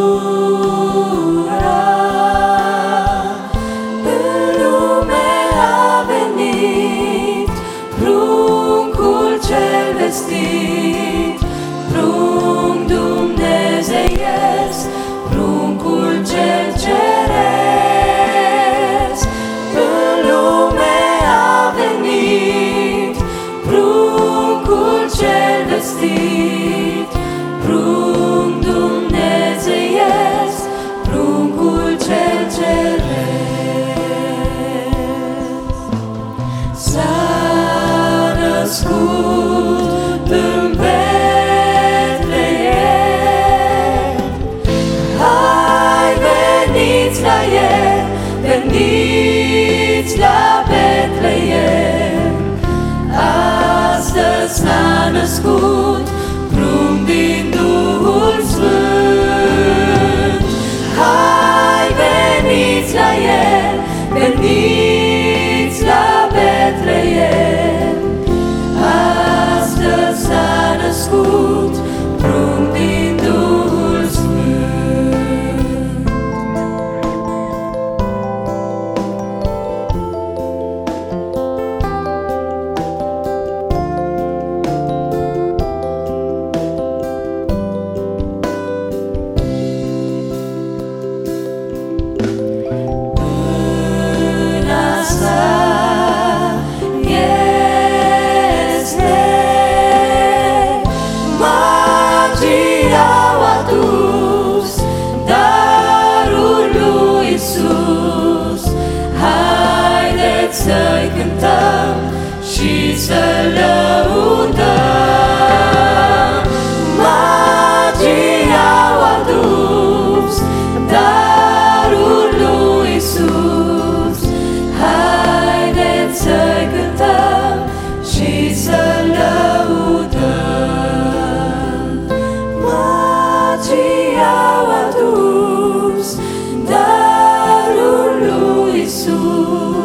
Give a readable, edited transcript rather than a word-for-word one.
În lume a venit pruncul cel vestit, prunc dumnezeiesc, pruncul cel ceresc. În lume a venit pruncul cel vestit, prunc dumnezeiesc, pruncul cel ceresc. S-a născut în Betleem, hai veniți la El, veniți la Betleem. Astăzi s-a născut prunc din Duhul Sfânt. Hai veniți la El, veniți la Betleem. Astăzi s-a născut prunc din Duhul Sfânt. În asta este magia, au adus darul lui Iisus. Haideți să-i cântăm și să-L lăudăm. Magia, au adus darul lui Iisus. Haideți să-i cântăm și să-L lăudăm. Magia, au adus darul lui Iisus.